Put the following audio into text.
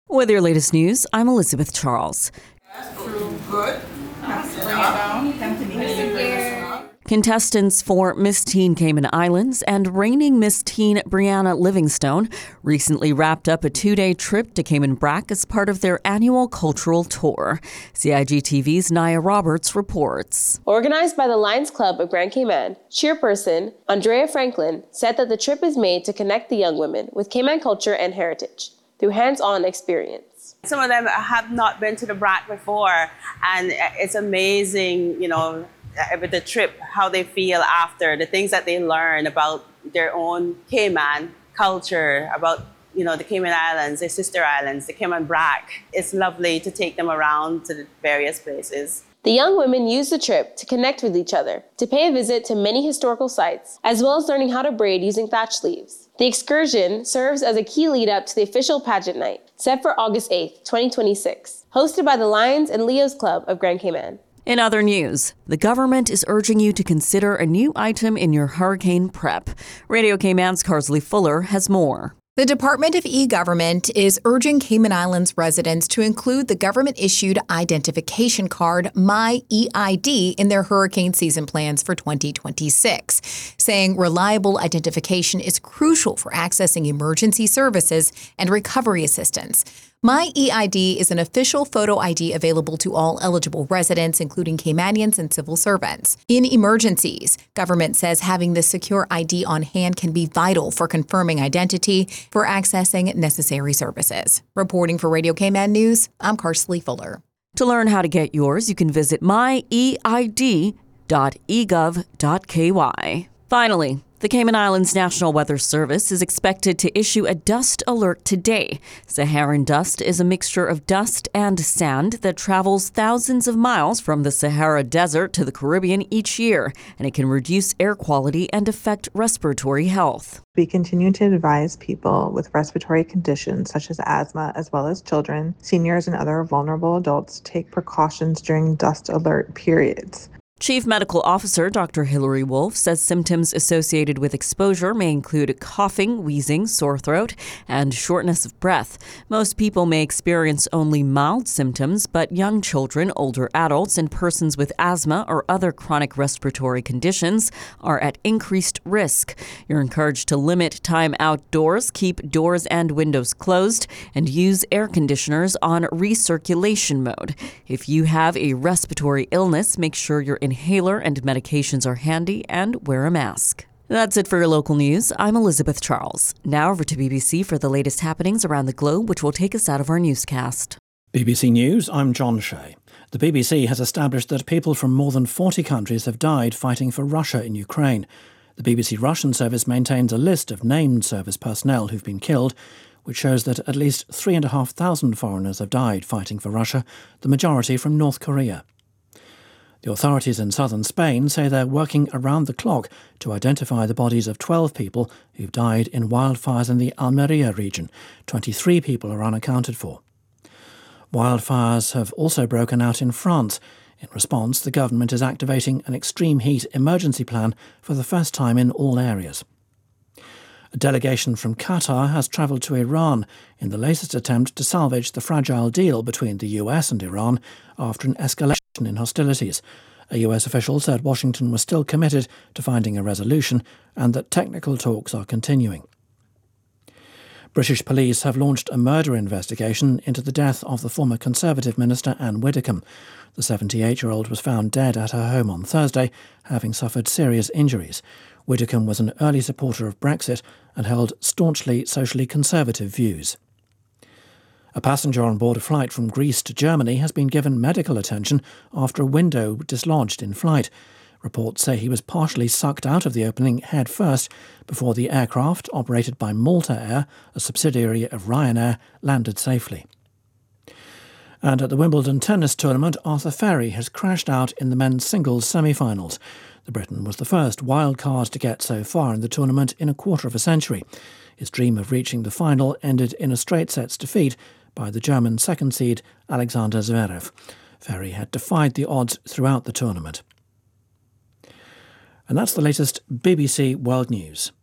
With your latest news, I'm Elizabeth Charles. Good. Contestants for Miss Teen Cayman Islands and reigning Miss Teen Brianna Livingstone recently wrapped up a 2-day trip to Cayman Brac as part of their annual cultural tour. CIG TV's Naya Roberts reports. Organized by the Lions Club of Grand Cayman, chairperson Andrea Franklin said that the trip is made to connect the young women with Cayman culture and heritage through hands-on experience. Some of them have not been to the Brac before, and it's amazing, with the trip, how they feel after, the things that they learn about their own Cayman culture, about the Cayman Islands, their sister islands, the Cayman Brac. It's lovely to take them around to the various places. The young women used the trip to connect with each other, to pay a visit to many historical sites, as well as learning how to braid using thatch leaves. The excursion serves as a key lead-up to the official pageant night, set for August 8th, 2026, hosted by the Lions and Leos Club of Grand Cayman. In other news, the government is urging you to consider a new item in your hurricane prep. Radio Cayman's Carsley Fuller has more. The Department of E-Government is urging Cayman Islands residents to include the government-issued identification card, MyEID, in their hurricane season plans for 2026, saying reliable identification is crucial for accessing emergency services and recovery assistance. MyEID is an official photo ID available to all eligible residents, including Caymanians and civil servants. In emergencies, government says having this secure ID on hand can be vital for confirming identity, for accessing necessary services. Reporting for Radio Cayman News, I'm Carsley Fuller. To learn how to get yours, you can visit myeid.egov.ky. Finally, the Cayman Islands National Weather Service is expected to issue a dust alert today. Saharan dust is a mixture of dust and sand that travels thousands of miles from the Sahara Desert to the Caribbean each year, and it can reduce air quality and affect respiratory health. We continue to advise people with respiratory conditions such as asthma, as well as children, seniors, and other vulnerable adults to take precautions during dust alert periods. Chief Medical Officer Dr. Hilary Wolf says symptoms associated with exposure may include coughing, wheezing, sore throat, and shortness of breath. Most people may experience only mild symptoms, but young children, older adults, and persons with asthma or other chronic respiratory conditions are at increased risk. You're encouraged to limit time outdoors, keep doors and windows closed, and use air conditioners on recirculation mode. If you have a respiratory illness, make sure your inhaler and medications are handy and wear a mask. That's it for your local news. I'm Elizabeth Charles. Now over to BBC for the latest happenings around the globe, which will take us out of our newscast. BBC News, I'm John Shea. The BBC has established that people from more than 40 countries have died fighting for Russia in Ukraine. The BBC Russian service maintains a list of named service personnel who've been killed, which shows that at least 3,500 foreigners have died fighting for Russia, the majority from North Korea. The authorities in southern Spain say they're working around the clock to identify the bodies of 12 people who've died in wildfires in the Almeria region. 23 people are unaccounted for. Wildfires have also broken out in France. In response, the government is activating an extreme heat emergency plan for the first time in all areas. A delegation from Qatar has travelled to Iran in the latest attempt to salvage the fragile deal between the US and Iran after an escalation in hostilities. A US official said Washington was still committed to finding a resolution and that technical talks are continuing. British police have launched a murder investigation into the death of the former Conservative minister Anne Widdecombe. The 78-year-old was found dead at her home on Thursday, having suffered serious injuries. Widdecombe was an early supporter of Brexit and held staunchly socially conservative views. A passenger on board a flight from Greece to Germany has been given medical attention after a window dislodged in flight. Reports say he was partially sucked out of the opening head first before the aircraft, operated by Malta Air, a subsidiary of Ryanair, landed safely. And at the Wimbledon tennis tournament, Arthur Ferry has crashed out in the men's singles semi-finals. The Briton was the first wild card to get so far in the tournament in a quarter of a century. His dream of reaching the final ended in a straight sets defeat by the German second seed Alexander Zverev. Ferry had defied the odds throughout the tournament. And that's the latest BBC World News.